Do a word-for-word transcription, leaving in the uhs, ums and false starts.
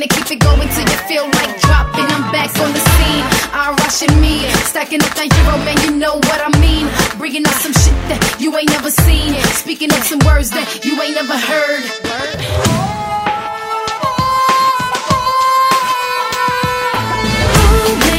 and keep it going till you feel like dropping. I'm back on the scene, I'm rushing me, stacking up that euro, man, you know what I mean. Bringing up some shit that you ain't never seen, speaking up some words that you ain't never heard. Ooh,